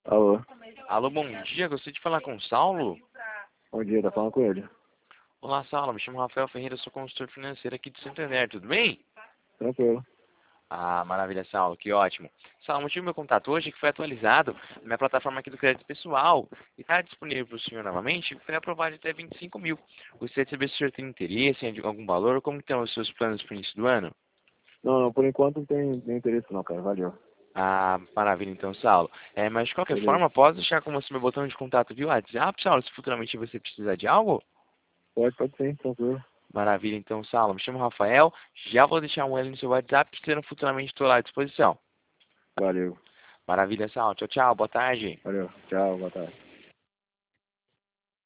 Alô, Alô, bom dia. Gostaria de falar com o Saulo. bom dia, tá falando com ele. Olá, Saulo. Me chamo Rafael Ferreira, sou consultor financeiro aqui do Santander. Tudo bem? Tranquilo. Ah, maravilha, Saulo. Que ótimo. Saulo, o motivo do meu contato hoje é que foi atualizado na minha plataforma aqui do crédito pessoal e está disponível para o senhor novamente. Foi aprovado até 25 mil. Gostaria de saber se o senhor tem interesse em algum valor. Como estão os seus planos para o início do ano? Não, por enquanto não tem interesse não, cara. Valeu. Ah, maravilha, então, Saulo. Mas de qualquer Beleza. forma, posso deixar como você meu botão de contato via WhatsApp, Saulo, se futuramente você precisar de algo? Pode sim, tranquilo. Maravilha, então, Saulo. Me chamo Rafael. Já vou deixar um L no seu WhatsApp, que serão futuramente estou lá à disposição. Valeu. Maravilha, Saulo. Tchau, tchau. Boa tarde. Valeu. Tchau, boa tarde.